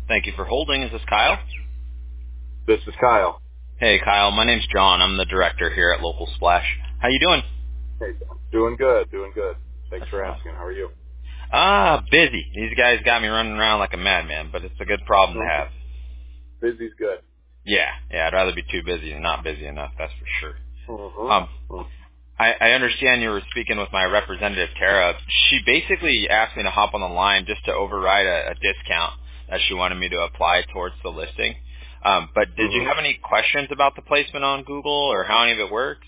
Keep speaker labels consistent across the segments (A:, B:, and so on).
A: Thank you for holding. Is this Kyle?
B: This is Kyle.
A: Hey, Kyle. My name's John. I'm the director here at Local Splash. How you doing?
B: Hey, John. Doing good. Thanks for
A: Excellent.
B: asking. How are you?
A: Busy. These guys got me running around like a madman, but it's a good problem to have.
B: Busy's good.
A: Yeah, I'd rather be too busy than not busy enough, that's for sure.
B: Mm-hmm.
A: I understand you were speaking with my representative, Tara. She basically asked me to hop on the line just to override a discount that she wanted me to apply towards the listing. But did you have any questions about the placement on Google or how any of it works?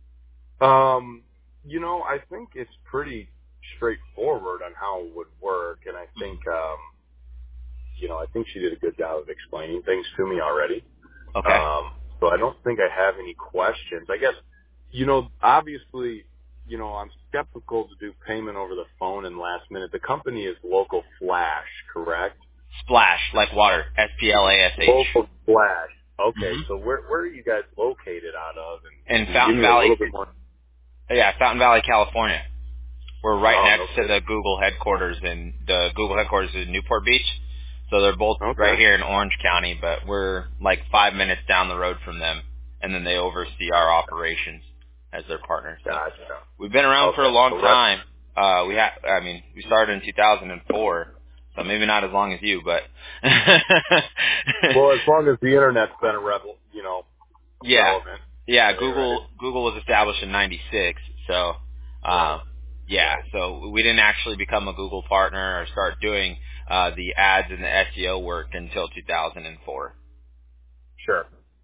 B: I think it's pretty straightforward on how it would work, and I think, I think she did a good job of explaining things to me already.
A: Okay.
B: So I don't think I have any questions. I guess, obviously, I'm skeptical to do payment over the phone and last minute. The company is Local Flash, correct?
A: Splash, like water. SPLASH.
B: Local Flash. Okay, so where are you guys located out of? And
A: In Fountain Valley.
B: A little bit more.
A: Yeah, Fountain Valley, California. We're right next to
B: Okay.
A: the Google headquarters, and the Google headquarters is in Newport Beach. So they're both right here in Orange County, but we're like 5 minutes down the road from them, and then they oversee our operations as their partner. So
B: Gotcha.
A: we've been around for a long time. We started in 2004, so maybe not as long as you, but
B: well, as long as the internet's been relevant.
A: Yeah, Google was established in '96, so so we didn't actually become a Google partner or start doing the ads and the SEO work until 2004.
B: Sure.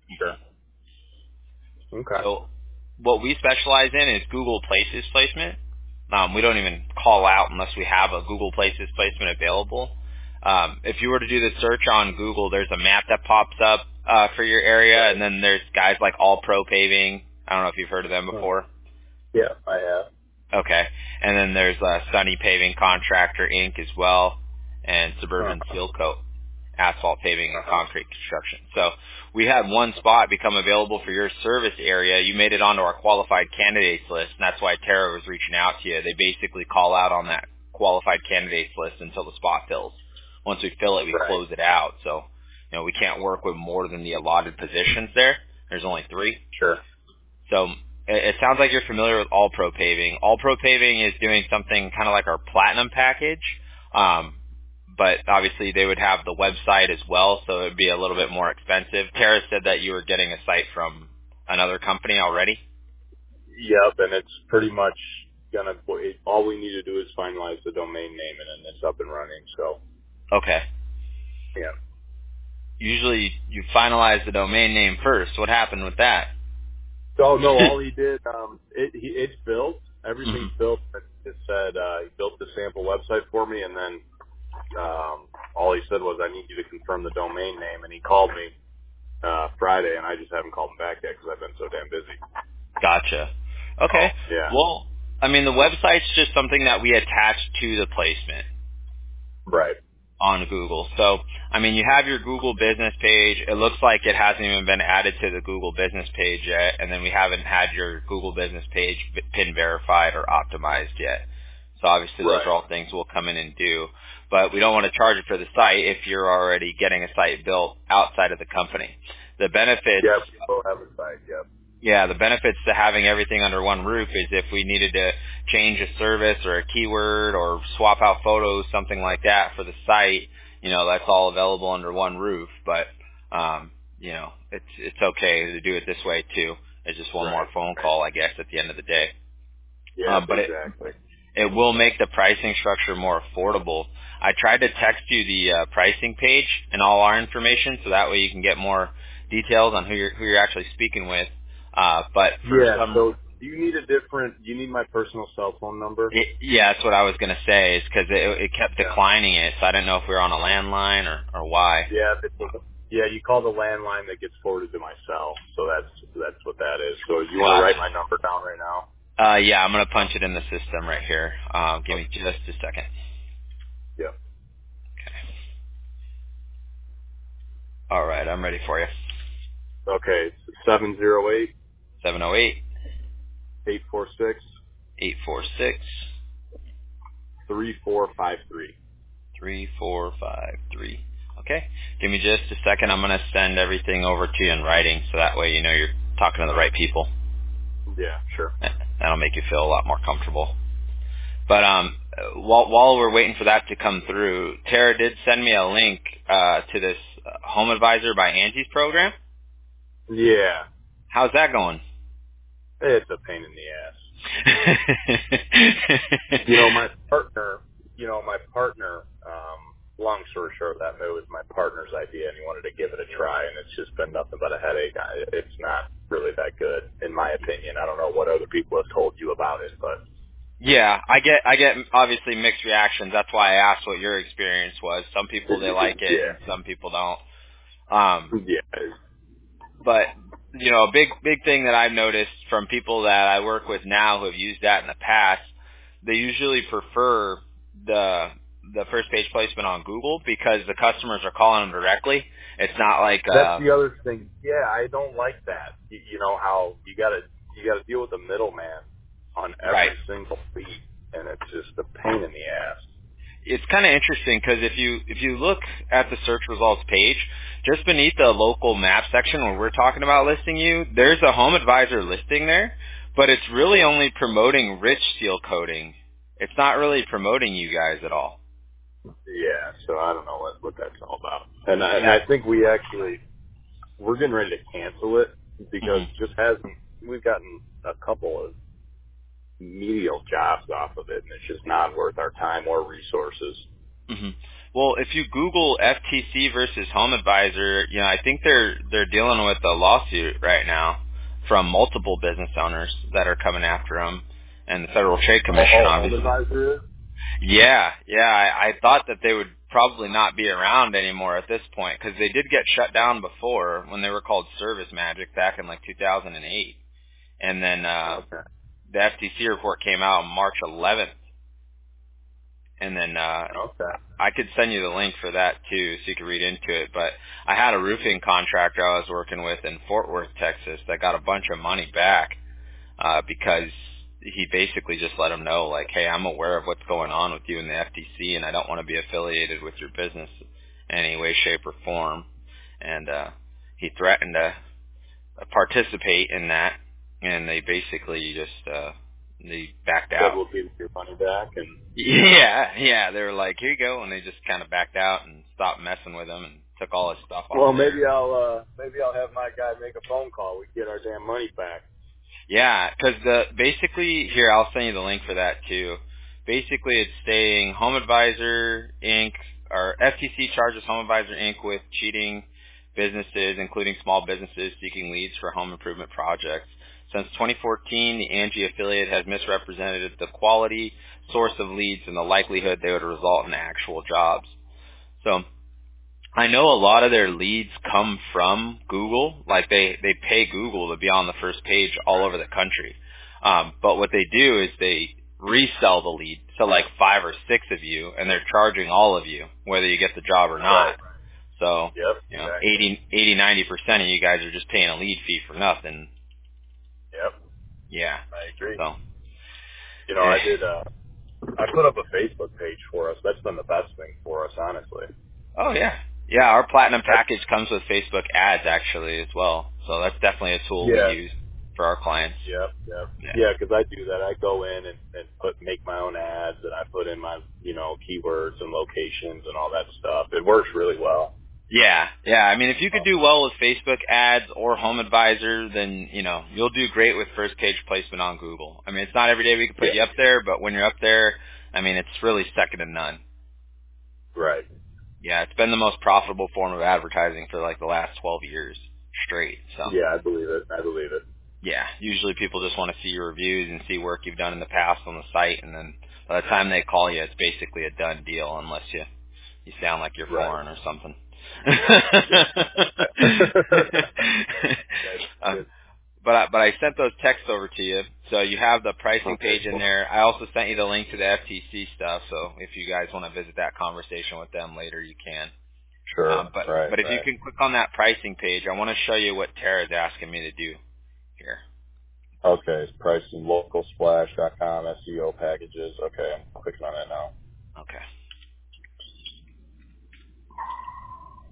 B: Okay.
A: So what we specialize in is Google Places placement. We don't even call out unless we have a Google Places placement available. If you were to do the search on Google, there's a map that pops up for your area, and then there's guys like All Pro Paving. I don't know if you've heard of them before.
B: Yeah, I have.
A: Okay. And then there's Sunny Paving Contractor Inc. as well, and Suburban Seal Coat, asphalt paving and concrete construction. So we had one spot become available for your service area. You made it onto our qualified candidates list, and that's why Tara was reaching out to you. They basically call out on that qualified candidates list until the spot fills. Once we fill it, we close it out. So, we can't work with more than the allotted positions there. There's only 3.
B: Sure.
A: So it sounds like you're familiar with All Pro Paving. All Pro Paving is doing something kind of like our Platinum package, but obviously they would have the website as well, so it would be a little bit more expensive. Tara said that you were getting a site from another company already?
B: Yep, and it's pretty much all we need to do is finalize the domain name, and then it's up and running, so.
A: Okay.
B: Yeah.
A: Usually you finalize the domain name first. What happened with that?
B: Oh, no, all he did, it's built. Everything's built. It said he built the sample website for me, and then all he said was, I need you to confirm the domain name, and he called me Friday, and I just haven't called him back yet because I've been so damn busy.
A: Gotcha. Okay.
B: Yeah.
A: Well, the website's just something that we attach to the placement.
B: Right.
A: On Google. So, you have your Google business page. It looks like it hasn't even been added to the Google business page yet, and then we haven't had your Google business page PIN verified or optimized yet. So obviously those are all things we'll come in and do. But we don't want to charge you for the site if you're already getting a site built outside of the company. The benefits...
B: Yep, we'll have a site, yep.
A: Yeah, the benefits to having everything under one roof is if we needed to change a service or a keyword or swap out photos, something like that for the site, that's all available under one roof. But, it's okay to do it this way too. It's just one more phone call, I guess, at the end of the day.
B: Yeah,
A: But
B: exactly.
A: It will make the pricing structure more affordable. I tried to text you the pricing page and all our information, so that way you can get more details on who you're actually speaking with. But
B: so do you need my personal cell phone number?
A: Yeah, that's what I was going to say, is because it kept declining it, so I didn't know if we were on a landline or why.
B: Yeah, you call the landline that gets forwarded to my cell, so that's what that is. So you want to write my number down right now?
A: Yeah, I'm going to punch it in the system right here. Give me just a second.
B: Yeah.
A: Okay. All right, I'm ready for you.
B: Okay, 708
A: 708
B: 846
A: 846
B: 3453.
A: 3453. Okay. Give me just a second. I'm going to send everything over to you in writing, so that way you know you're talking to the right people.
B: Yeah, sure.
A: That'll make you feel a lot more comfortable. But while we're waiting for that to come through, Tara did send me a link to this Home Advisor by Angie's program.
B: Yeah.
A: How's that going?
B: It's a pain in the ass. My partner, long story short, that move was my partner's idea, and he wanted to give it a try, and it's just been nothing but a headache. It's not really that good, in my opinion. I don't know what other people have told you about it, but
A: Yeah, I get obviously mixed reactions. That's why I asked what your experience was. Some people, they like it, and some people don't.
B: Yeah.
A: But a big thing that I've noticed from people that I work with now who have used that in the past, they usually prefer the first page placement on Google because the customers are calling them directly. It's not like
B: That's the other thing. Yeah, I don't like that. You know how you gotta deal with the middleman on every single lead, and it's just a pain in the ass.
A: It's kind of interesting because if you look at the search results page, just beneath the local map section where we're talking about listing you, there's a Home Advisor listing there, but it's really only promoting Rich Seal Coating. It's not really promoting you guys at all.
B: Yeah, so I don't know what that's all about. And I think we're getting ready to cancel it because we've gotten a couple of medial jobs off of it, and it's just not worth our time or resources.
A: Mm-hmm. Well, if you Google FTC versus Home Advisor, I think they're dealing with a lawsuit right now from multiple business owners that are coming after them, and the Federal Trade Commission, obviously.
B: Home Advisor is?
A: Yeah. I thought that they would probably not be around anymore at this point because they did get shut down before when they were called Service Magic back in like 2008, and then the FTC report came out on March 11th. And then I could send you the link for that too, so you could read into it. But I had a roofing contractor I was working with in Fort Worth, Texas, that got a bunch of money back because he basically just let them know, like, hey, I'm aware of what's going on with you in the FTC, and I don't want to be affiliated with your business in any way, shape, or form. And he threatened to participate in that, and they basically just they backed out.
B: We'll give your money back, and
A: yeah, they were like, here you go, and they just kind of backed out and stopped messing with him and took all his stuff off.
B: Well, maybe I'll have my guy make a phone call. We get our damn money back.
A: Yeah, because basically here I'll send you the link for that too. Basically, it's saying Home Advisor Inc. or FTC charges Home Advisor Inc. with cheating businesses, including small businesses seeking leads for home improvement projects. Since 2014, the Angie affiliate has misrepresented the quality, source of leads, and the likelihood they would result in actual jobs. So I know a lot of their leads come from Google. Like they pay Google to be on the first page all over the country. But what they do is they resell the lead to like 5 or 6 of you, and they're charging all of you, whether you get the job or not.
B: Right.
A: So,
B: exactly.
A: 80-90% of you guys are just paying a lead fee for nothing.
B: Yep.
A: Yeah.
B: I agree.
A: So,
B: I put up a Facebook page for us. That's been the best thing for us, honestly.
A: Oh, yeah. Yeah, our Platinum package comes with Facebook ads, actually, as well. So that's definitely a tool we use for our clients.
B: Yep. Yeah, because I do that. I go in and make my own ads, and I put in my, keywords and locations and all that stuff. It works really well.
A: Yeah. I mean, if you could do well with Facebook ads or Home Advisor, then, you'll do great with first page placement on Google. I mean, it's not every day we can put you up there, but when you're up there, I mean, it's really second to none.
B: Right.
A: Yeah, it's been the most profitable form of advertising for like the last 12 years straight. So.
B: Yeah, I believe it.
A: Yeah, usually people just want to see your reviews and see work you've done in the past on the site, and then by the time they call you, it's basically a done deal unless you sound like you're foreign or something. But I sent those texts over to you, so you have the pricing page in there. I also sent you the link to the FTC stuff, so if you guys want to visit that conversation with them later, you can.
B: Sure.
A: But if you can click on that pricing page, I want to show you what Tara's asking me to do here.
B: Okay, it's pricing localsplash.com, SEO packages. Okay, I'm clicking on that now.
A: Okay.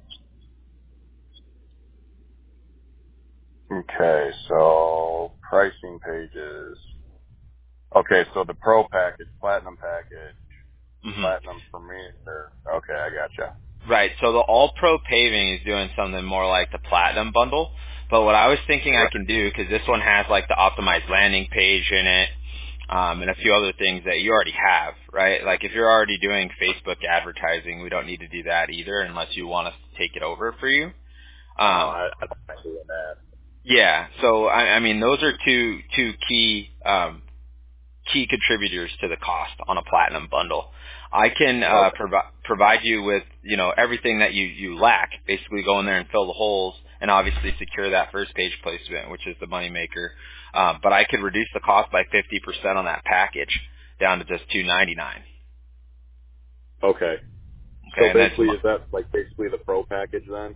B: Okay, so pricing pages. Okay, so the Pro package, Platinum package, Platinum Premier. Okay, I gotcha.
A: Right. So the All Pro Paving is doing something more like the Platinum bundle. But what I was thinking I can do, because this one has like the optimized landing page in it, and a few other things that you already have, right? Like if you're already doing Facebook advertising, we don't need to do that either unless you want us to take it over for you.
B: I don't mind doing that.
A: Yeah. So I mean, those are two key key contributors to the cost on a Platinum bundle. I can provide you with, everything that you lack. Basically go in there and fill the holes and obviously secure that first page placement, which is the moneymaker. But I could reduce the cost by 50% on that package down to just $299.
B: Okay.
A: Okay.
B: So basically, is that like basically the Pro package then?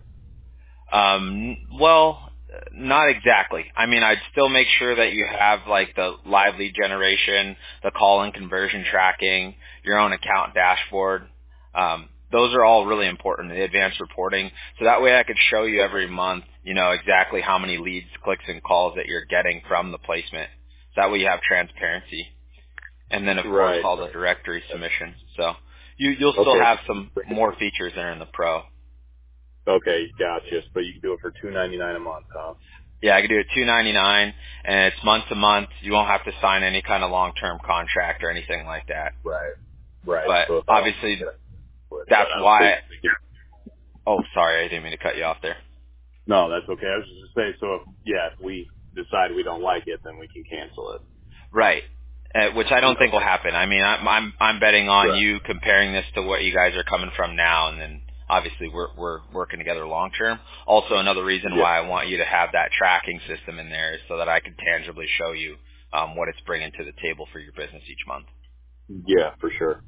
A: Well, not exactly. I mean, I'd still make sure that you have like the live lead generation, the call and conversion tracking, your own account dashboard. Those are all really important, the advanced reporting. So that way I could show you every month, exactly how many leads, clicks, and calls that you're getting from the placement. So that way you have transparency. And then, of course, all the directory submissions. So you'll still have some more features there in the Pro.
B: Okay, gotcha. But you can do it for $299 a month, huh?
A: Yeah, I can do it $299, and it's month to month. You won't have to sign any kind of long-term contract or anything like that.
B: Right.
A: But
B: so
A: obviously, that's why. Oh, sorry, I didn't mean to cut you off there.
B: No, that's okay. I was just going to say, so if we decide we don't like it, then we can cancel it.
A: Right. Which I don't think will happen. I mean, I'm betting on you comparing this to what you guys are coming from now, and then obviously we're working together long term. Also, another reason why I want you to have that tracking system in there is so that I can tangibly show you what it's bringing to the table for your business each month.
B: Yeah, for sure.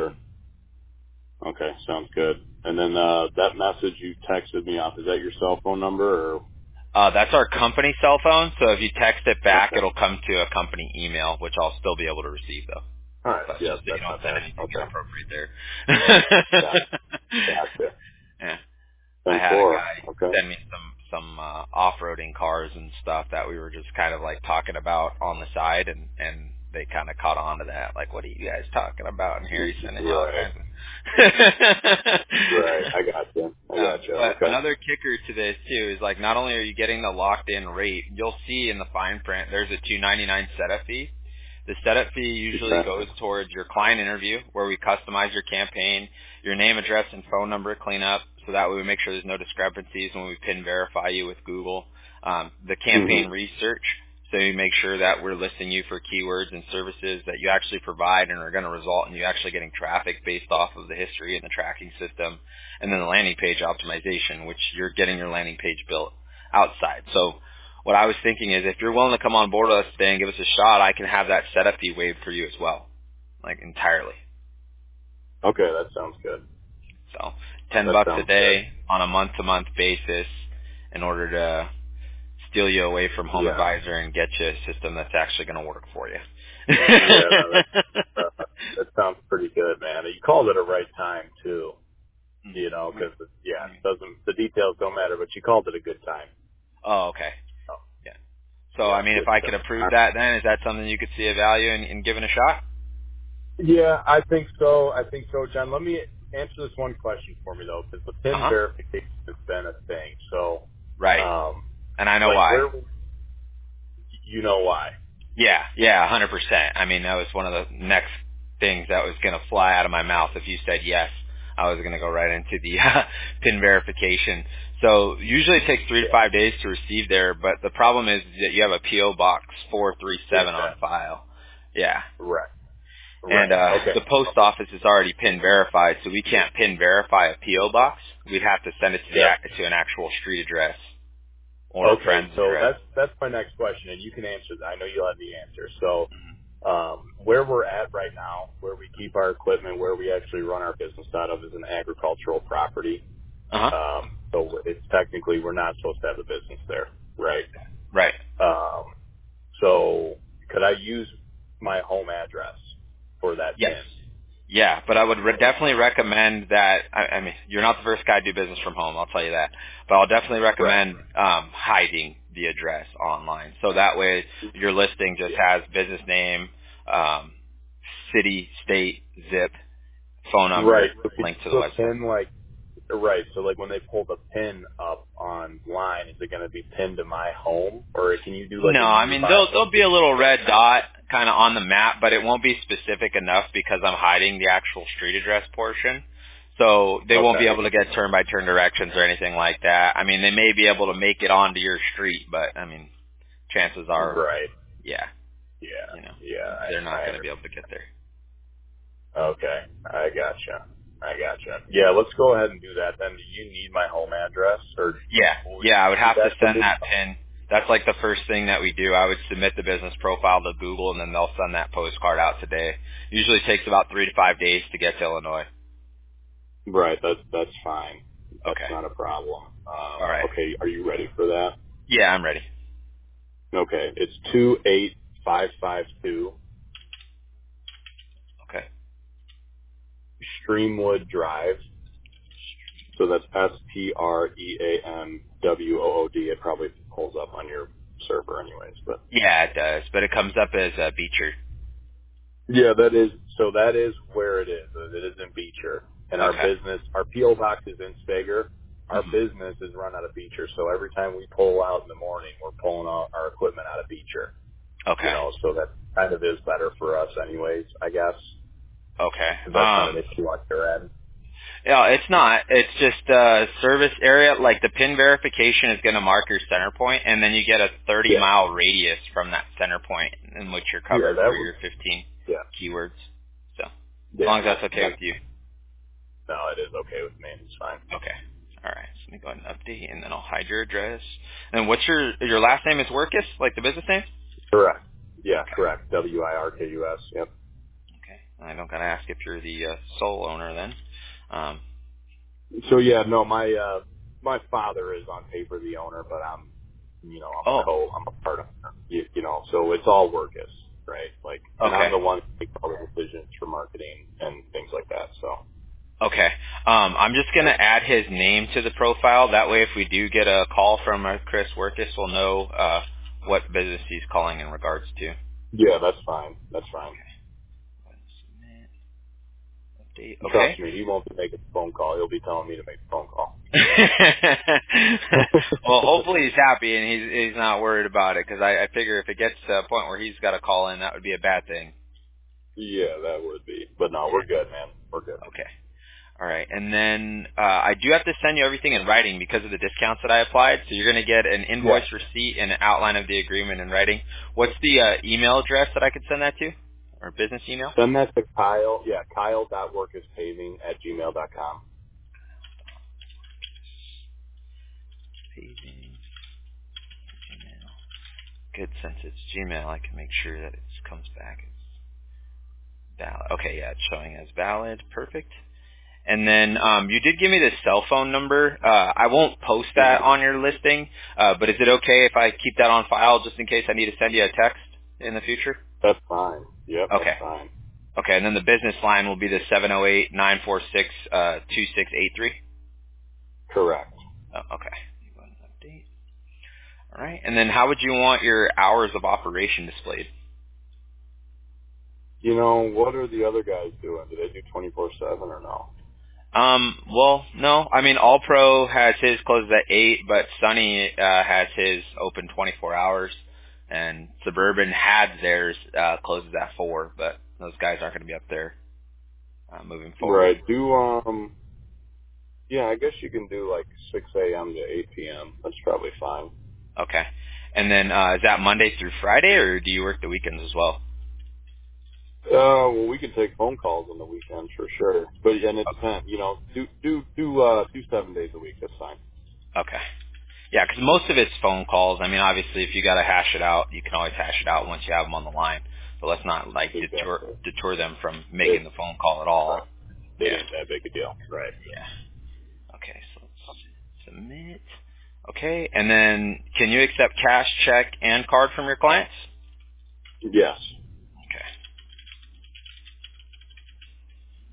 B: Okay, sounds good. And then that message you texted me off, is that your cell phone number or?
A: That's our company cell phone, so if you text it back, it'll come to a company email, which I'll still be able to receive, though.
B: All right,
A: But
B: just
A: so you don't send anything inappropriate there.
B: Gotcha.
A: Yeah. I had a guy send me some off-roading cars and stuff that we were just kind of like talking about on the side, and they kind of caught on to that. Like, what are you guys talking about? And here he's sending you all kinds of.
B: Right, I gotcha.
A: But another kicker to this too is like, not only are you getting the locked-in rate, you'll see in the fine print there's a $299 setup fee. The setup fee usually goes towards your client interview, where we customize your campaign, your name, address, and phone number cleanup, so that way we make sure there's no discrepancies when we PIN verify you with Google. The campaign research, so you make sure that we're listing you for keywords and services that you actually provide and are going to result in you actually getting traffic based off of the history and the tracking system. And then the landing page optimization, which you're getting your landing page built outside. So what I was thinking is, if you're willing to come on board with us today and give us a shot, I can have that setup fee waived for you as well, like entirely.
B: Okay, that sounds good.
A: So $10 a day on a month-to-month basis in order to steal you away from Home Advisor and get you a system that's actually going to work for you.
B: That sounds pretty good, man. You called it a right time too. Because the details don't matter, but you called it a good time.
A: Oh, okay. Yeah. So, I mean, if I could approve that, then is that something you could see a value in giving a shot?
B: Yeah, I think so, John. Let me answer this one question for me though, because the PIN verification has been a thing. So,
A: and I know why.
B: You know why?
A: Yeah, 100%. I mean, that was one of the next things that was going to fly out of my mouth. If you said yes, I was going to go right into the PIN verification. So usually it takes 3 to 5 days to receive there, but the problem is that you have a P.O. Box 437 on file. Yeah.
B: Right.
A: And the post office is already PIN verified, so we can't PIN verify a P.O. Box. We'd have to send it to an actual street address or a friend's address.
B: That's my next question, and you can answer that. I know you'll have the answer. So where we're at right now, where we keep our equipment, where we actually run our business out of, is an agricultural property. So it's technically, we're not supposed to have a business there, right?
A: Right.
B: So could I use my home address for that PIN?
A: Yeah, but I would definitely recommend that. I mean, you're not the first guy to do business from home, I'll tell you that. But I'll definitely recommend hiding the address online. So that way your listing just has business name, city, state, zip, phone number,
B: Right. So
A: link to the website.
B: pin, like, right. So like when they pull the pin up online, is it going to be pinned to my home, or can you do like
A: No,
B: a
A: I mean
B: nearby?
A: there'll be a little red dot kind of on the map, but it won't be specific enough because I'm hiding the actual street address portion. So they won't be able to get turn by turn directions or anything like that. I mean, they may be able to make it onto your street, but I mean, chances are,
B: Right.
A: yeah,
B: Yeah.
A: you know,
B: Yeah.
A: they're not going to be able to get there.
B: Okay. I gotcha. Yeah. Let's go ahead and do that then. Do you need my home address, or
A: Yeah, I would have to send
B: something?
A: that pin. That's like the first thing that we do. I would submit the business profile to Google, and then they'll send that postcard out today. Usually takes about 3 to 5 days to get to Illinois.
B: Right. That's fine. That's
A: Okay.
B: not a problem.
A: All right.
B: Okay. Are you ready for that?
A: Yeah, I'm ready.
B: Okay. It's 28552
A: Okay.
B: Streamwood Drive. So that's STREAMWOOD. It probably pulls up on your server anyways, but
A: Yeah, it does, but it comes up as Beecher.
B: yeah, that is where it is. It is in Beecher. And our
A: Okay.
B: business, our PO box is in Stager. Our
A: Mhm.
B: business is run out of Beecher. So every time we pull out in the morning, we're pulling out our equipment out of Beecher. You
A: Okay.
B: know, so that kind of is better for us anyways, I guess.
A: Okay.
B: If that's not an issue on your end.
A: Yeah, it's not. It's just service area. Like the pin verification is going to mark your center point, and then you get a
B: Yeah.
A: 30-mile radius from that center point in which you're
B: Yeah,
A: covered
B: that
A: for
B: would,
A: your 15
B: yeah.
A: keywords. So as
B: Yeah,
A: long as that's okay with you.
B: no, it is okay with me. It's fine.
A: Okay. All right. So let me go ahead and update, and then I'll hide your address. And what's your last name is Workus, like the business name?
B: Correct. Yeah,
A: Okay.
B: correct. WIRKUS. Yep.
A: Okay. I don't gotta ask if you're the sole owner then. Um,
B: So yeah, no, my father is on paper the owner, but I'm I'm
A: oh.
B: a part owner. So it's all Workus, right? Like, and I'm
A: Okay.
B: the one who makes all the decisions for marketing and things like that. So
A: Okay. I'm just going to add his name to the profile. That way if we do get a call from Chris Workus, we'll know what business he's calling in regards to.
B: yeah, that's fine. That's fine.
A: Okay. Submit, update.
B: Trust
A: Okay.
B: me, he won't be making a phone call. He'll be telling me to make a phone call.
A: Well, hopefully he's happy and he's not worried about it because I figure if it gets to a point where he's got to call in, that would be a bad thing.
B: Yeah, that would be. But no,
A: Yeah.
B: we're good, man. We're good.
A: Okay. All right, and then I do have to send you everything in writing because of the discounts that I applied. So you're going to get an
B: Yeah.
A: invoice receipt and an outline of the agreement in writing. What's the email address that I could send that to, or business email?
B: Send that to Kyle. Yeah, Kyle.workuspaving@gmail.com.
A: Paving, Gmail. Good, since it's Gmail, I can make sure that it comes back as valid. Okay, yeah, it's showing as valid. Perfect. And then you did give me the cell phone number. I won't post that on your listing, but is it okay if I keep that on file just in case I need to send you a text in the future?
B: That's fine. Yep, that's
A: Okay.
B: fine.
A: Okay, and then the business line will be the 708-946-2683.
B: Correct.
A: Oh, okay. Go ahead and update. All right. And then how would you want your hours of operation displayed?
B: What are the other guys doing? Do they do 24/7 or no?
A: Well, no. I mean, All Pro has his closes at 8, but Sunny has his open 24 hours, and Suburban had theirs closes at 4, but those guys aren't going to be up there moving forward.
B: Right. Yeah, I guess you can do like 6 a.m. to 8 p.m. That's probably fine.
A: Okay. And then is that Monday through Friday, or do you work the weekends as well?
B: Well, we can take phone calls on the weekends for sure. But and it depends. Do 7 days a week. That's fine.
A: Okay. Yeah, because most of it's phone calls. I mean, obviously, if you got to hash it out, you can always hash it out once you have them on the line. But let's not like
B: Exactly.
A: deter them from making
B: It,
A: the phone call at all.
B: right. It
A: Yeah.
B: ain't that big a deal. Right.
A: Yeah. Okay, so let's submit. Okay, and then can you accept cash, check, and card from your clients?
B: Yes.
A: Okay.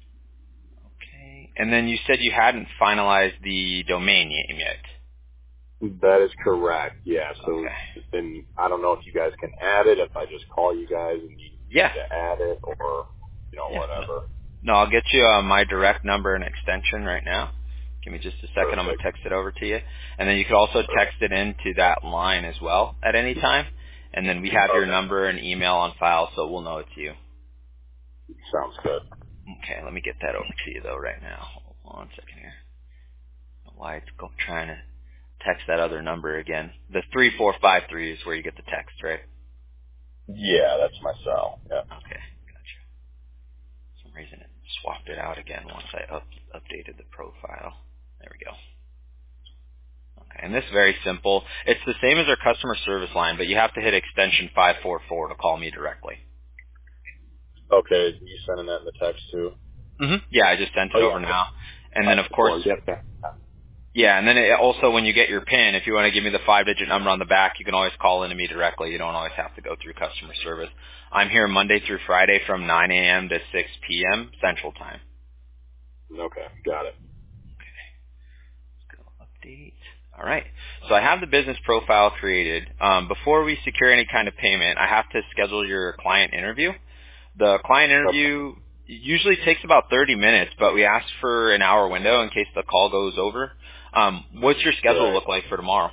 A: Okay. And then you said you hadn't finalized the domain name yet.
B: That is correct. Yeah. So
A: Okay.
B: then I don't know if you guys can add it. If I just call you guys and you need
A: Yeah.
B: to add it, or
A: Yeah.
B: whatever.
A: No, I'll get you my direct number and extension right now. Give me just a second. I'm going to
B: Perfect.
A: text it over to you. And then you could also text it into that line as well at any time. And then we have your
B: Okay.
A: number and email on file, so we'll know it's you.
B: Sounds good.
A: Okay, let me get that over to you, though, right now. Hold on a second here. Why it's trying to text that other number again. The 3453 is where you get the text, right?
B: Yeah, that's my cell. Yeah.
A: Okay, gotcha. For some reason it swapped it out again once I updated the profile. There we go. Okay, and this is very simple. It's the same as our customer service line, but you have to hit extension 544 to call me directly.
B: Okay. You sending that in the text too?
A: Yeah, I just sent
B: Oh
A: it
B: yeah.
A: over now. And then, of course,
B: Yep.
A: yeah, and then also when you get your PIN, if you want to give me the 5-digit number on the back, you can always call into me directly. You don't always have to go through customer service. I'm here Monday through Friday from 9 a.m. to 6 p.m. Central Time.
B: Okay. Got it.
A: Let's go update. All right. So I have the business profile created. Before we secure any kind of payment, I have to schedule your client interview. The client
B: Okay.
A: interview usually takes about 30 minutes, but we ask for an hour window in case the call goes over. What's your schedule
B: Right.
A: look like for tomorrow?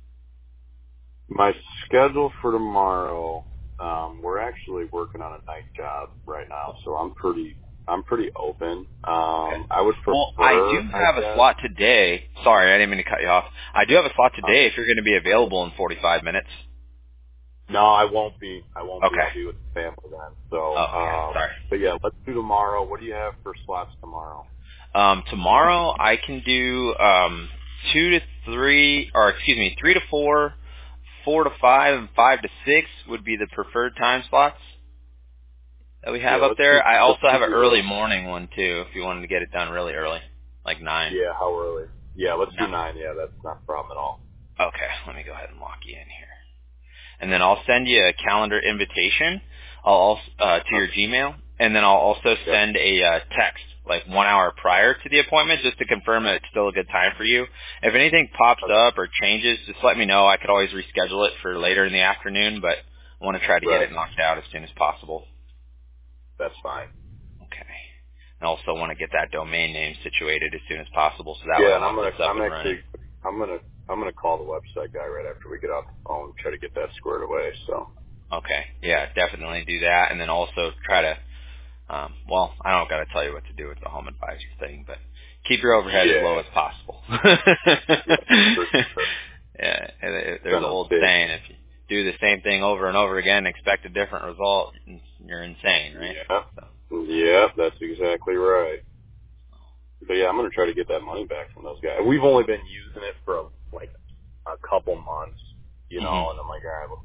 B: My schedule for tomorrow, we're actually working on a night job right now, so I'm pretty open.
A: Okay.
B: I would
A: Well, I do
B: prefer, I
A: have a
B: guess.
A: slot today. Sorry, I didn't mean to cut you off. I do have a slot today if you're going to be available in 45 minutes.
B: No, I won't be.
A: Okay.
B: I'll be with the family then. So,
A: Oh, okay. Sorry.
B: but yeah, let's do tomorrow. What do you have for slots tomorrow?
A: Tomorrow I can do 2 to 3, or excuse me, 3 to 4, 4 to 5, and 5 to 6 would be the preferred time slots that we
B: Yeah,
A: have up
B: let's
A: there. I also have an
B: do
A: early
B: the.
A: morning one too, if you wanted to get it done really early, like 9.
B: Yeah, how early? Yeah, let's
A: No.
B: do 9. Yeah, that's not a problem at all.
A: Okay, let me go ahead and lock you in here. And then I'll send you a calendar invitation. I'll also, to your Gmail, and then I'll also
B: Yep.
A: send a text like 1 hour prior to the appointment just to confirm that it's still a good time for you. If anything pops
B: Okay.
A: up or changes, just let me know. I could always reschedule it for later in the afternoon, but I want to try to get
B: Right.
A: it knocked out as soon as possible.
B: That's fine.
A: Okay. I also want to get that domain name situated as soon as possible, so that way
B: Yeah, and
A: once it's up and running.
B: I'm gonna call the website guy right after we get off the phone, try to get that squared away. So.
A: Okay. Yeah, definitely do that, and then also try to well, I don't got to tell you what to do with the home advisor thing, but keep your overhead as low
B: Yeah.
A: as possible.
B: Yeah. For sure.
A: Yeah, and there's an
B: Gonna
A: old
B: see.
A: saying: if you do the same thing over and over again, and expect a different result, you're insane, right?
B: Yeah.
A: So,
B: Yeah, that's exactly right. But yeah, I'm gonna try to get that money back from those guys. We've only been using it for like a couple months,
A: hmm
B: and I'm like, all right, well,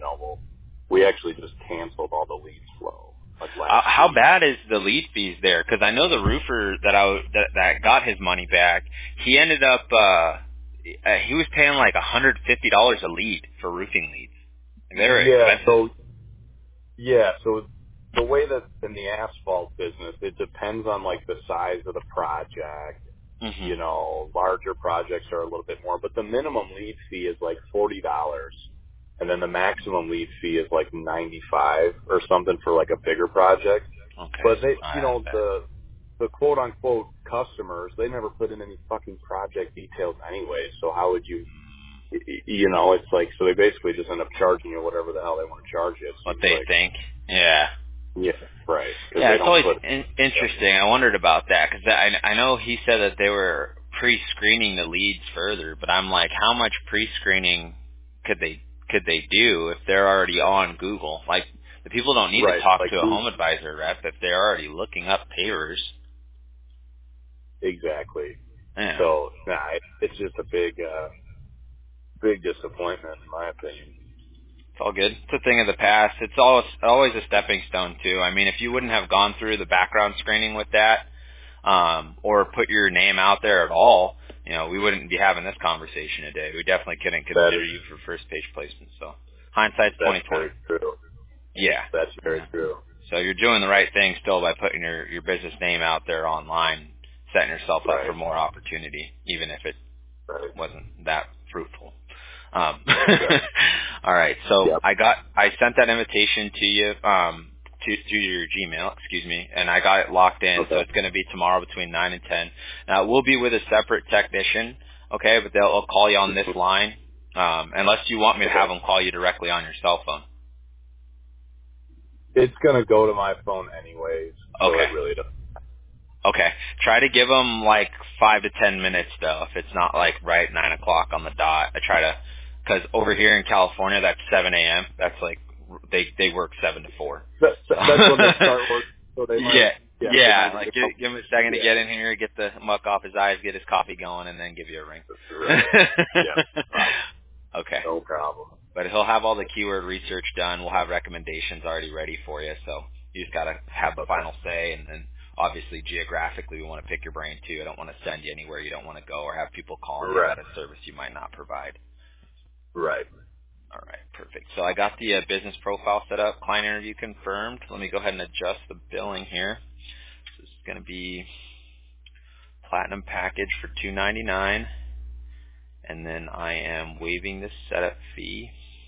B: we actually just canceled all the leads flow like last
A: how
B: week.
A: bad is the lead fees there? Because I know the roofer that got his money back, he ended up he was paying like $150 a lead for roofing leads. They're
B: Yeah.
A: expensive.
B: So the way that in the asphalt business, it depends on like the size of the project.
A: hmm
B: Larger projects are a little bit more, but the minimum lead fee is like $40, and then the maximum lead fee is like 95 or something for like a bigger project.
A: Okay,
B: But
A: so
B: they,
A: it's not as bad.
B: the quote unquote customers, they never put in any fucking project details anyway. So how would you, it's like, so they basically just end up charging you whatever the hell they want to charge you. It
A: What
B: seems
A: they
B: like.
A: think. Yeah.
B: Yeah, right. Because
A: Yeah,
B: they
A: it's
B: don't
A: always
B: put.
A: interesting. I wondered about that because I know he said that they were pre-screening the leads further, but I'm like, how much pre-screening could they do if they're already on Google? Like, the people don't need to
B: Right.
A: talk
B: Like
A: to a
B: who?
A: home advisor rep if they're already looking up pavers.
B: Exactly.
A: Yeah.
B: So it's just a big disappointment in my opinion.
A: It's all good. It's a thing of the past. It's always a stepping stone too. I mean, if you wouldn't have gone through the background screening with that, or put your name out there at all, we wouldn't be having this conversation today. We definitely couldn't
B: That
A: consider
B: is
A: you for first page placement. So hindsight's
B: that's
A: 2020.
B: very true.
A: Yeah.
B: That's very
A: Yeah.
B: true.
A: So you're doing the right thing still by putting your business name out there online, setting yourself up for
B: Right.
A: more opportunity, even if it
B: Right.
A: wasn't that fruitful. All right. So I sent that invitation to you, to your Gmail, excuse me, and I got it locked in. So it's going to be tomorrow between 9 and 10. We'll be with a separate technician, okay, but they'll call you on this line, unless you want me to have them call you directly on your cell phone.
B: It's going to go to my phone anyways, so
A: Okay.
B: it really doesn't.
A: Okay. Try to give them like 5 to 10 minutes though. If it's not like right 9 o'clock on the dot, I try to, because over here in California that's 7 a.m. That's like they work 7 to 4.
B: That's when they start work. So they might,
A: like give him a second to get in here, get the muck off his eyes, get his coffee going, and then give you a ring.
B: Right.
A: Okay.
B: No problem.
A: But he'll have all the keyword research done. We'll have recommendations already ready for you. So you just got to have the final say. And then obviously geographically we want to pick your brain too. I don't want to send you anywhere you don't want to go or have people calling you about a service you might not provide.
B: Right.
A: All right. Perfect. So I got the business profile set up. Client interview confirmed. Let me go ahead and adjust the billing here. So this is going to be platinum package for $299. And then I am waiving the setup fee.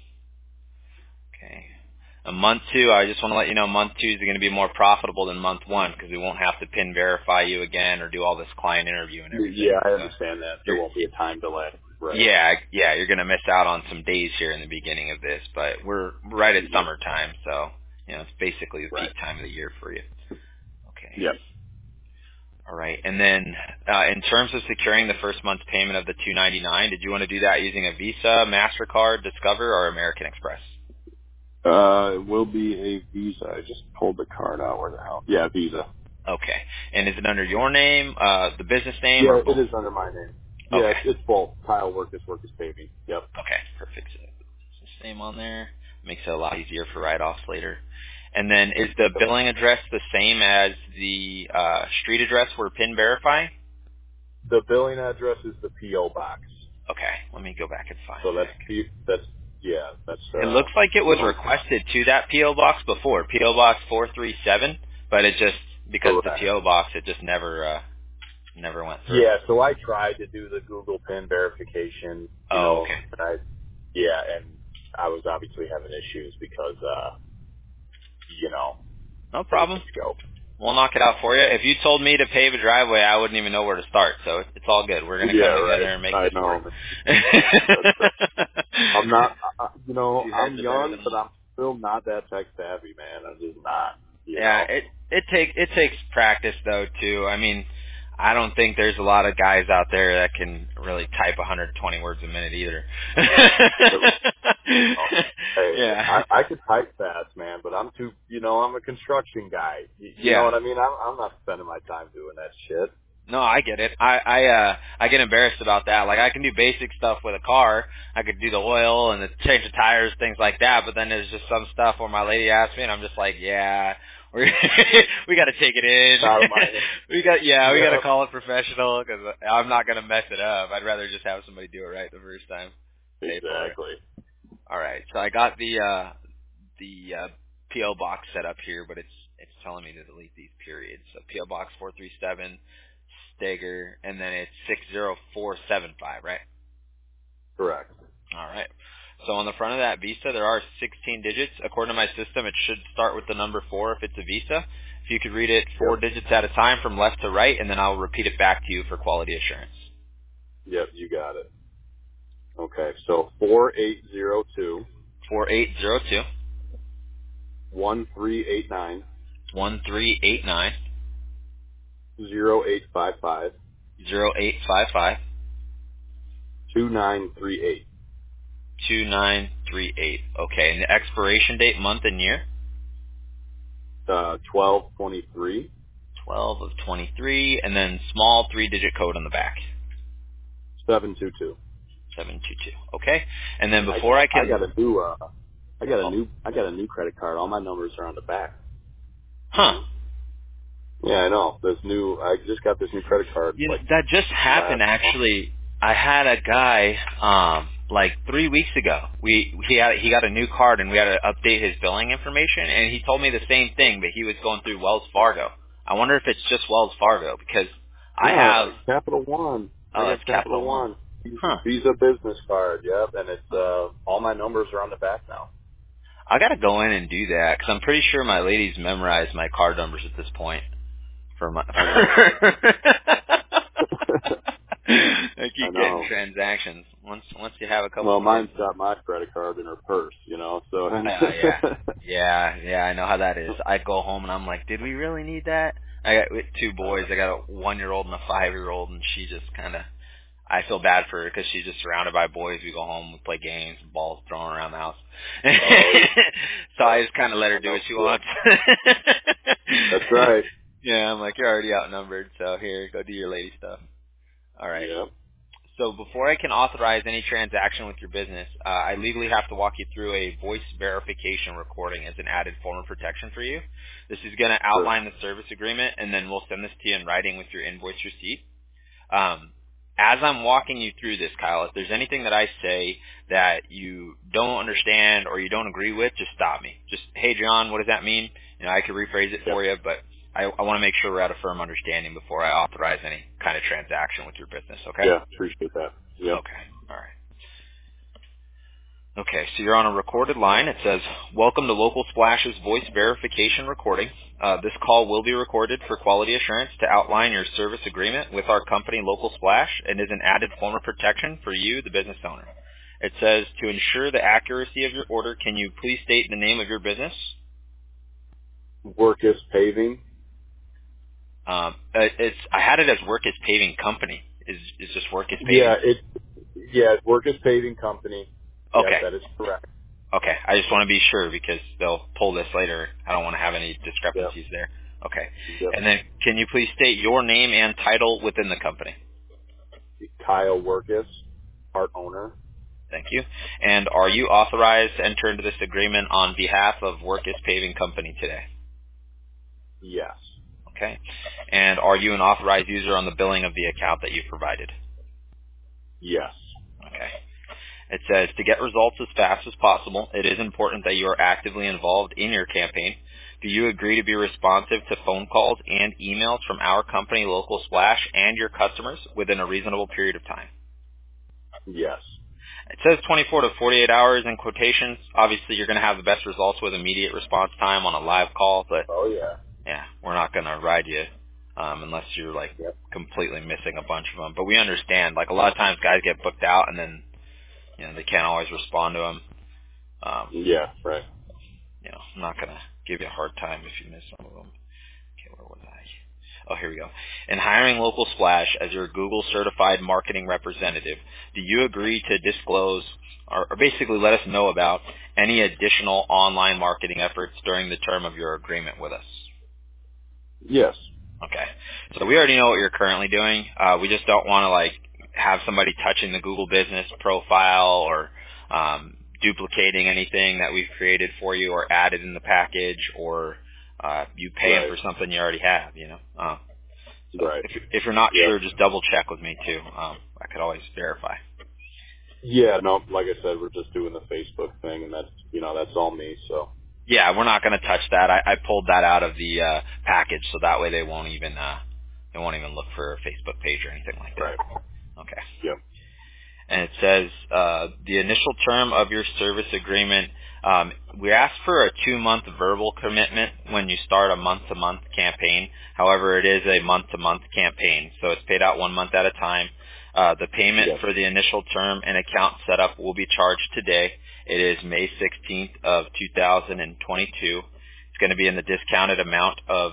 A: Okay. Month 2, I just want to let you know, month 2 is going to be more profitable than month 1 because we won't have to PIN verify you again or do all this client interview and everything.
B: Yeah, I understand that. There won't be a time delay. Right.
A: Yeah, you're going to miss out on some days here in the beginning of this, but we're right at summertime, so it's basically the peak time of the year for you. Okay.
B: Yep.
A: All right. And then in terms of securing the first month's payment of the $299, did you want to do that using a Visa, MasterCard, Discover, or American Express?
B: It will be a Visa. I just pulled the card out. Where the hell? Yeah, Visa.
A: Okay. And is it under your name, the business name?
B: Yeah,
A: or both?
B: It is under my name. Yeah,
A: Okay.
B: it's both. Tile Workus Paving. Yep.
A: Okay, perfect. So it's the same on there. Makes it a lot easier for write-offs later. And then is the billing address the same as the street address we're PIN verifying?
B: The billing address is the P.O. box.
A: Okay, let me go back and find
B: So
A: that.
B: that's
A: it looks like it was requested to that P.O. box before, P.O. Box 437, but it just, because of the P.O. box, it just never went through.
B: Yeah, so I tried to do the Google PIN verification.
A: Okay.
B: And I was obviously having issues because,
A: No problem. We'll knock it out for you. If you told me to pave a driveway, I wouldn't even know where to start. So it's all good. We're going to come together and make this work.
B: I'm not, I'm young, but I'm still not that tech savvy, man. I'm just not.
A: It takes practice though too. I mean, I don't think there's a lot of guys out there that can really type 120 words a minute either.
B: I could type fast, man, but I'm too, I'm a construction guy. You know what I mean? I'm not spending my time doing that shit.
A: No, I get it. I get embarrassed about that. Like I can do basic stuff with a car. I could do the oil and change the tires, things like that. But then there's just some stuff where my lady asks me, and I'm just like, we got to take it in. we got to call it professional because I'm not gonna mess it up. I'd rather just have somebody do it right the first time.
B: Exactly.
A: All right, so I got the PO box set up here, but it's telling me to delete these periods. So PO Box 437, Steger, and then it's 60475, right?
B: Correct.
A: All right. So on the front of that Visa, there are 16 digits. According to my system, it should start with the number 4 if it's a Visa. If you could read it 4 digits at a time from left to right, and then I'll repeat it back to you for quality assurance.
B: Yep, you got it. Okay, so 4802
A: 4802
B: 1389
A: 1389
B: 0855
A: 0855
B: 2938
A: 2938. Okay, and the expiration date, month and year?
B: 1223
A: 12 of 23, and then small 3-digit code on the back.
B: 722.
A: 722. Okay, and then before I
B: got a new credit card. All my numbers are on the back.
A: Huh.
B: Yeah, I know. I just got this new credit card.
A: That just happened actually. I had a guy like 3 weeks ago. He got a new card and we had to update his billing information, and he told me the same thing, but he was going through Wells Fargo. I wonder if it's just Wells Fargo because I have
B: Capital One.
A: Oh, it's Capital One. Huh.
B: Visa business card. Yep, and it's all my numbers are on the back now.
A: I got to go in and do that because I'm pretty sure my ladies memorized my card numbers at this point. For my, I keep getting transactions. Once you have a couple.
B: Well, mine's got my credit card in her purse, so.
A: Yeah. I know how that is. I go home and I'm like, did we really need that? I got two boys. I got a 1-year-old and a 5-year-old, and she just kind of. I feel bad for her because she's just surrounded by boys. We go home, we play games, balls thrown around the house. So I just kind of let her do what she wants.
B: That's right.
A: Yeah, I'm like, you're already outnumbered, so here, go do your lady stuff. All right.
B: Yep.
A: So before I can authorize any transaction with your business, I legally have to walk you through a voice verification recording as an added form of protection for you. This is going to outline the service agreement, and then we'll send this to you in writing with your invoice receipt. As I'm walking you through this, Kyle, if there's anything that I say that you don't understand or you don't agree with, just stop me. Just, hey, John, what does that mean? I could rephrase it for you, but I want to make sure we're at a firm understanding before I authorize any kind of transaction with your business, okay?
B: Yeah, appreciate that. Yep.
A: Okay, all right. Okay, so you're on a recorded line. It says, welcome to Local Splash's voice verification recording. This call will be recorded for quality assurance to outline your service agreement with our company, Local Splash, and is an added form of protection for you, the business owner. It says, to ensure the accuracy of your order, can you please state the name of your business?
B: Workus Paving.
A: I had it as Workus Paving Company. Is just Workus Paving?
B: Yeah, it's Workus Paving Company.
A: Okay.
B: Yes, that is correct.
A: Okay, I just want to be sure because they'll pull this later. I don't want to have any discrepancies there. Okay.
B: Yep.
A: And then can you please state your name and title within the company?
B: Kyle Workus, part owner.
A: Thank you. And are you authorized to enter into this agreement on behalf of Workus Paving Company today?
B: Yes.
A: Okay. And are you an authorized user on the billing of the account that you provided?
B: Yes.
A: Okay. It says, to get results as fast as possible, it is important that you are actively involved in your campaign. Do you agree to be responsive to phone calls and emails from our company, Local Splash, and your customers within a reasonable period of time?
B: Yes.
A: It says 24 to 48 hours in quotations. Obviously, you're going to have the best results with immediate response time on a live call, but we're not going to ride you unless you're completely missing a bunch of them. But we understand. A lot of times guys get booked out and then they can't always respond to them.
B: Right.
A: I'm not going to give you a hard time if you miss some of them. Okay, where was I? Oh, here we go. In hiring Local Splash as your Google certified marketing representative, do you agree to disclose or basically let us know about any additional online marketing efforts during the term of your agreement with us?
B: Yes.
A: Okay. So we already know what you're currently doing. We just don't want to have somebody touching the Google business profile or duplicating anything that we've created for you or added in the package or you paying for something you already have, So if you're not sure, just double check with me too. I could always verify.
B: Yeah, no, like I said, we're just doing the Facebook thing, and that's all me. So.
A: Yeah, we're not going to touch that. I pulled that out of the package, so that way they won't even look for a Facebook page or anything like that.
B: Right.
A: Okay.
B: Yep.
A: And it says the initial term of your service agreement. We ask for a 2-month verbal commitment when you start a month-to-month campaign. However, it is a month-to-month campaign, so it's paid out 1 month at a time. The payment for the initial term and account setup will be charged today. It is May 16th of 2022. It's going to be in the discounted amount of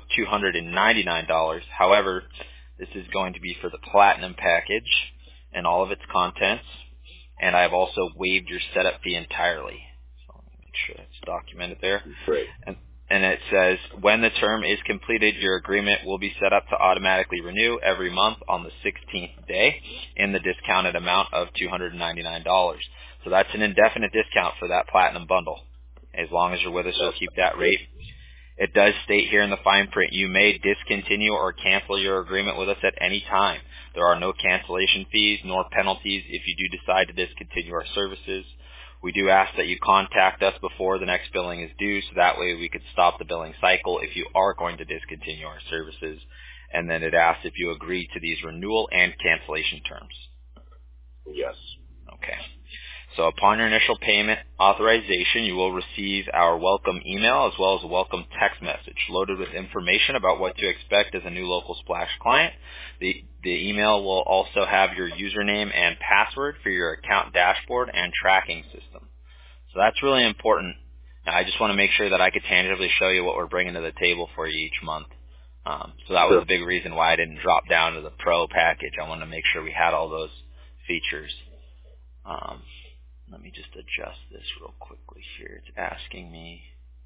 A: $299. However, this is going to be for the Platinum package and all of its contents, and I've also waived your setup fee entirely. So let me make sure that's documented there.
B: Great.
A: And it says, when the term is completed, your agreement will be set up to automatically renew every month on the 16th day in the discounted amount of $299. So that's an indefinite discount for that Platinum bundle. As long as you're with us, you'll keep that rate. It does state here in the fine print, you may discontinue or cancel your agreement with us at any time. There are no cancellation fees nor penalties if you do decide to discontinue our services. We do ask that you contact us before the next billing is due, so that way we could stop the billing cycle if you are going to discontinue our services. And then it asks if you agree to these renewal and cancellation terms.
B: Yes.
A: Okay. So upon your initial payment authorization, you will receive our welcome email as well as a welcome text message loaded with information about what to expect as a new Local Splash client. The email will also have your username and password for your account dashboard and tracking system. So that's really important. I just want to make sure that I could tangibly show you what we're bringing to the table for you each month. So that was a big reason why I didn't drop down to the Pro package. I wanted to make sure we had all those features. Let me just adjust this real quickly here. It's asking me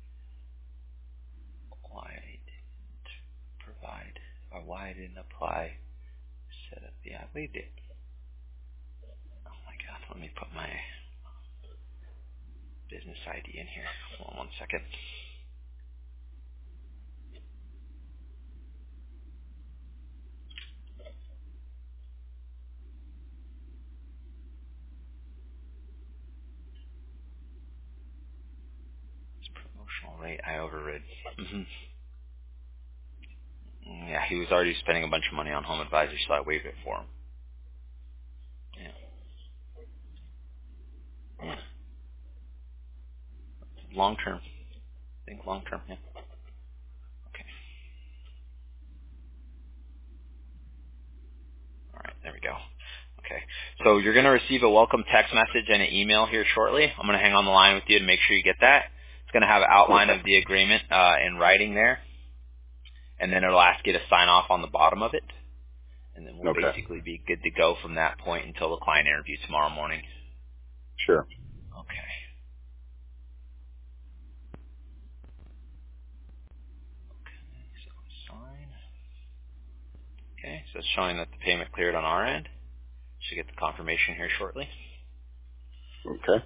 A: why I didn't provide or why I didn't apply set up the app. We did. Oh my god, let me put my business ID in here. Hold on one second. It's promotional rate I overrid. Yeah, he was already spending a bunch of money on Home Advisor, so I waived it for him. Yeah. Long term. Think long term, yeah. Okay. All right, there we go. Okay. So you're going to receive a welcome text message and an email here shortly. I'm going to hang on the line with you to make sure you get that. It's going to have an outline of the agreement in writing there, and then it'll ask you to sign off on the bottom of it, and then we'll basically be good to go from that point until the client interview tomorrow morning.
B: Sure.
A: Okay. So sign. Okay, so it's showing that the payment cleared on our end. Should get the confirmation here shortly.
B: Okay.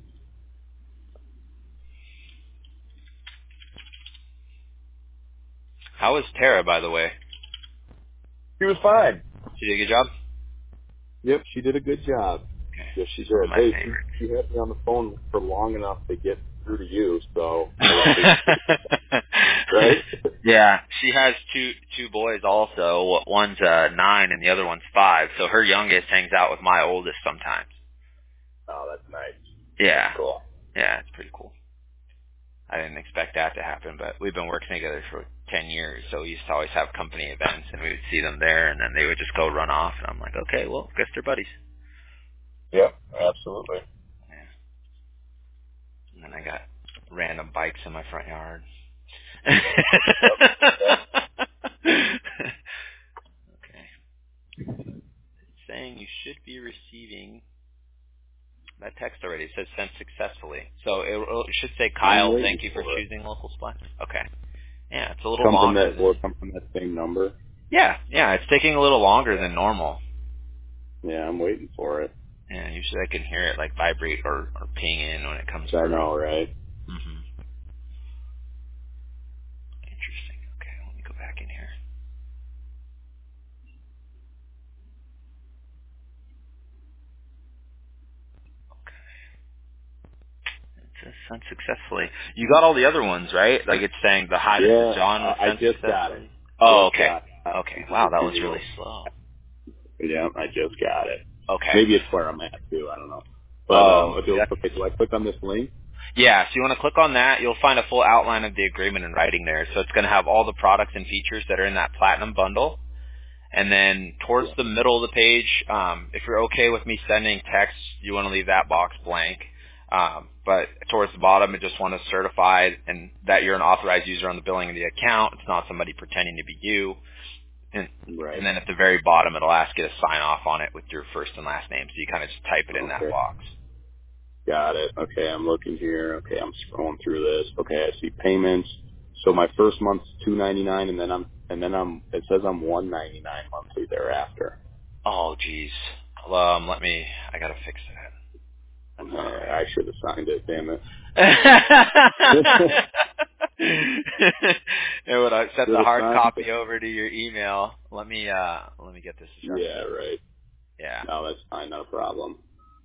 A: How was Tara, by the way?
B: She was fine.
A: She did a good job?
B: Yep, she did a good job.
A: Okay.
B: Yes, she
A: She's one of
B: did.
A: my
B: Hey,
A: favorites.
B: she had me on the phone for long enough to get through to you, so right?
A: Yeah, she has two boys also. One's 9 and the other one's 5. So her youngest hangs out with my oldest sometimes.
B: Oh, that's nice.
A: Yeah.
B: That's cool.
A: Yeah, it's pretty cool. I didn't expect that to happen, but we've been working together for 10 years, so we used to always have company events, and we would see them there, and then they would just go run off, and I'm like, okay, well, guess they're buddies.
B: Yep, absolutely.
A: Yeah. And then I got random bikes in my front yard. Okay. It's saying you should be receiving that text already. It says sent successfully. So it should say, Kyle, thank you for choosing Local Splash. Okay. Yeah, it's a little longer.
B: Will it come from that same number?
A: Yeah, it's taking a little longer than normal.
B: Yeah, I'm waiting for it.
A: Yeah, usually I can hear it like vibrate or ping in when it comes through.
B: I know, right?
A: Mm-hmm. Interesting. Okay, let me go back in here. It says sent successfully. You got all the other ones, right? Like it's saying the hi, this is John was sent
B: I just got it.
A: successfully. Oh, okay. Okay. Wow, that was really slow.
B: Yeah, I just got it.
A: Okay.
B: Maybe it's where I'm at too. I don't know. But okay, do I click on this link?
A: Yeah, so you want to click on that. You'll find a full outline of the agreement in writing there. So it's going to have all the products and features that are in that Platinum bundle. And then towards the middle of the page, if you're okay with me sending text, you want to leave that box blank. But towards the bottom, I just want to certify and that you're an authorized user on the billing of the account. It's not somebody pretending to be you. And then at the very bottom, it'll ask you to sign off on it with your first and last name. So you kind of just type it in that box.
B: Got it. Okay, I'm looking here. Okay, I'm scrolling through this. Okay, I see payments. So my first month's $299, and then it says I'm $199 monthly thereafter.
A: Oh, geez. I gotta fix that.
B: I should have signed it. Damn it.
A: And when I sent the hard copy over to your email, let me get this adjusted.
B: Yeah, right.
A: Yeah.
B: No, that's fine. Not a problem.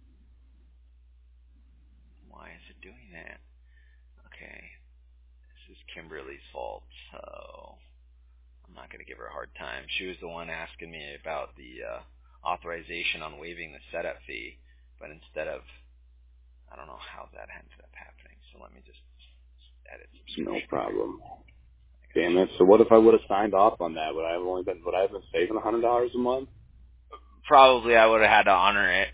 A: Why is it doing that? Okay. This is Kimberly's fault, so I'm not going to give her a hard time. She was the one asking me about the authorization on waiving the setup fee, but instead of, I don't know how that ended up happening. So let me just edit subscription.
B: No problem. Damn it. So what if I would have signed off on that? Would I have been saving $100 a month?
A: Probably I would have had to honor it.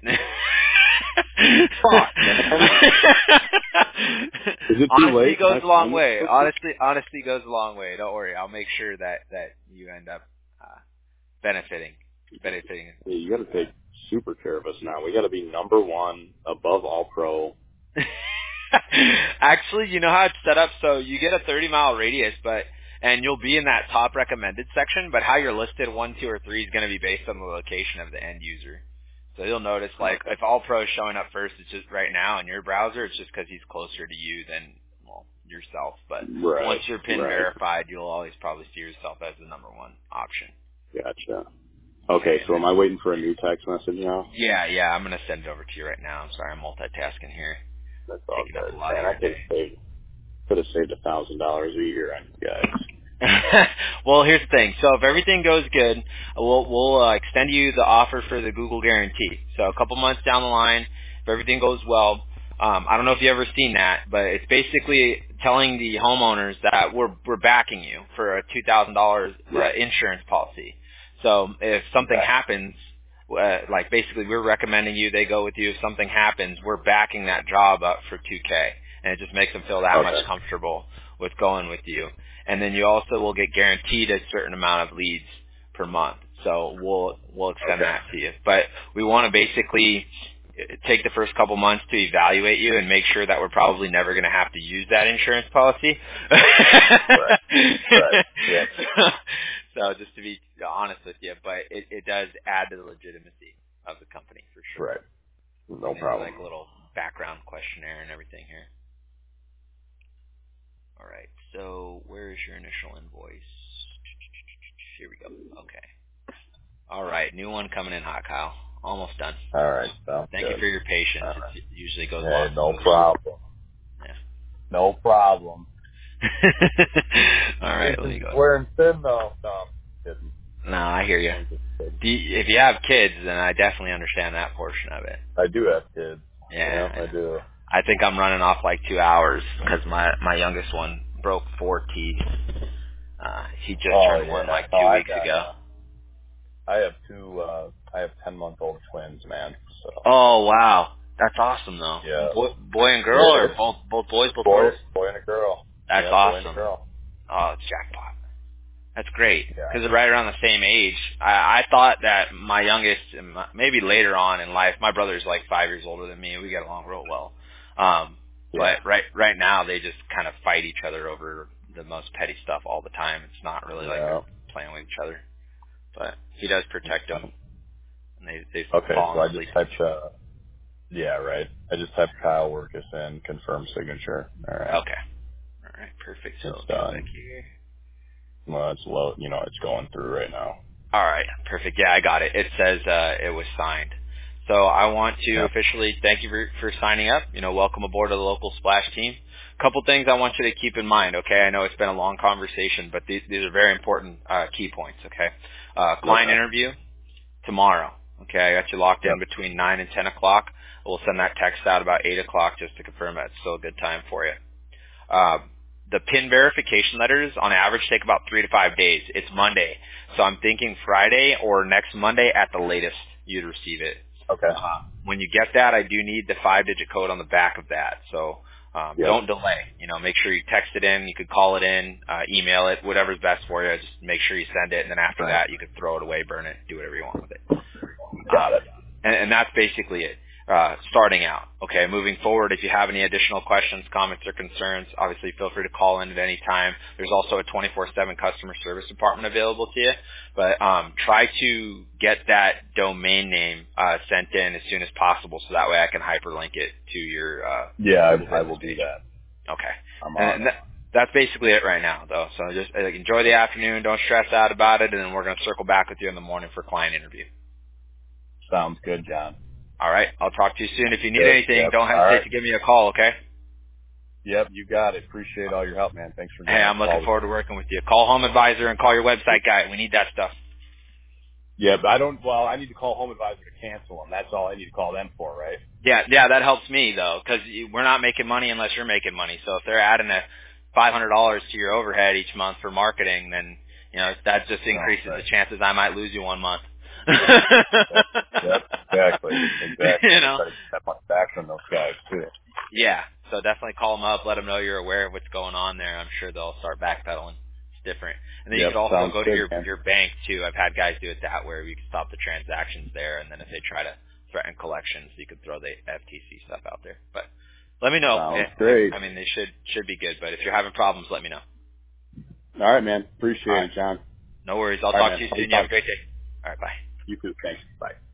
B: Fuck, man. Is it too
A: Honesty
B: late?
A: goes a long way. Honesty goes a long way. Don't worry. I'll make sure that you end up benefiting.
B: Yeah, you got to take super care of us now. We got to be number one, above all pro.
A: Actually, you know how it's set up? So you get a 30-mile radius, and you'll be in that top recommended section, but how you're listed 1, 2, or 3 is going to be based on the location of the end user. So you'll notice, like, if All Pro is showing up first, it's just right now in your browser, it's just because he's closer to you than, well, yourself. But once you're PIN verified, you'll always probably see yourself as the number one option.
B: Gotcha. Okay, so am I waiting for a new text message now?
A: Yeah, I'm going to send it over to you right now. I'm sorry, I'm multitasking here.
B: That's all good. Man, I could have saved $1,000 a year on you guys.
A: Well, here's the thing. So if everything goes good, we'll extend you the offer for the Google guarantee. So a couple months down the line, if everything goes well, I don't know if you've ever seen that, but it's basically telling the homeowners that we're backing you for a $2,000 insurance policy. So if something happens, like basically we're recommending you, they go with you. If something happens, we're backing that job up for $2,000, and it just makes them feel that much comfortable with going with you. And then you also will get guaranteed a certain amount of leads per month. So we'll extend that to you. But we want to basically take the first couple months to evaluate you and make sure that we're probably never going to have to use that insurance policy.
B: Right. Yeah.
A: So just to be honest with you, but it does add to the legitimacy of the company for sure.
B: Right. No problem.
A: Like a little background questionnaire and everything here. All right, so where is your initial invoice? Here we go. Okay. All right, new one coming in hot, Kyle. Almost done.
B: All right.
A: Thank you for your patience.
B: Right.
A: It usually goes
B: well. No problem.
A: Yeah.
B: No problem.
A: All right, let me go.
B: Swearing thin, though. No, I'm kidding.
A: No, I hear you. If you have kids, then I definitely understand that portion of it.
B: I do have kids.
A: Yeah,
B: I do.
A: I think I'm running off like 2 hours because my youngest one broke 4 teeth. He just turned one like 2 weeks ago.
B: I have 10-month-old twins, man. So.
A: Oh wow, that's awesome though.
B: Yeah.
A: Boy and girl, or both boys, both girls?
B: Boy and a girl.
A: That's awesome.
B: Boy and a girl.
A: Oh, it's jackpot. That's great because
B: Yeah.
A: they're right around the same age. I thought that my youngest, maybe later on in life, my brother's like 5 years older than me. We get along real well. But right now they just kind of fight each other over the most petty stuff all the time. It's not really like they're playing with each other. But he does protect them. And they fall
B: I just typed I just typed Kyle Workus in, confirm signature. All right.
A: Okay. All right, perfect. So
B: it's done.
A: back here.
B: Well, it's low. It's going through right now.
A: All right, perfect. Yeah, I got it. It says it was signed. So I want to officially thank you for signing up. Welcome aboard to the local Splash team. A couple things I want you to keep in mind, okay? I know it's been a long conversation, but these are very important key points, okay? Client interview tomorrow, okay? I got you locked in between 9 and 10 o'clock. We'll send that text out about 8 o'clock just to confirm that it's still a good time for you. The PIN verification letters on average take about 3 to 5 days. It's Monday, so I'm thinking Friday or next Monday at the latest you'd receive it.
B: Okay.
A: When you get that, I do need the 5-digit code on the back of that. So don't delay. Make sure you text it in. You could call it in, email it, whatever's best for you. Just make sure you send it, and then after that, you can throw it away, burn it, do whatever you want with it.
B: Got it.
A: And that's basically it. Starting out. Okay, moving forward, if you have any additional questions, comments, or concerns, obviously feel free to call in at any time. There's also a 24/7 customer service department available to you. But try to get that domain name sent in as soon as possible so that way I can hyperlink it to your
B: I will do that.
A: Okay.
B: I'm on.
A: That's basically it right now, though. So just enjoy the afternoon. Don't stress out about it, and then we're going to circle back with you in the morning for client interview.
B: Sounds good, John.
A: All right. I'll talk to you soon. If you need anything, don't hesitate to give me a call, okay?
B: Yep, you got it. Appreciate all your help, man. Thanks for doing
A: I'm looking forward to working with you. Call Home Advisor and call your website guy. We need that stuff.
B: Yeah, but I need to call Home Advisor to cancel them. That's all I need to call them for, right?
A: Yeah, that helps me though, because we're not making money unless you're making money. So if they're adding $500 to your overhead each month for marketing, then that just increases the chances I might lose you one month.
B: Yep, exactly.
A: You know.
B: Try to get that much back from those guys too.
A: Yeah, so definitely call them up, let them know you're aware of what's going on there. I'm sure they'll start backpedaling. It's different. And then you could also go to your bank too. I've had guys do it that way, where you can stop the transactions there, and then if they try to threaten collections, you could throw the FTC stuff out there. But let me know.
B: Sounds great.
A: I mean, they should be good, but if you're having problems, let me know.
B: All right, man. Appreciate it, John.
A: No worries. I'll talk to you soon. You have a great day. All right, bye.
B: You too. Thanks. Bye.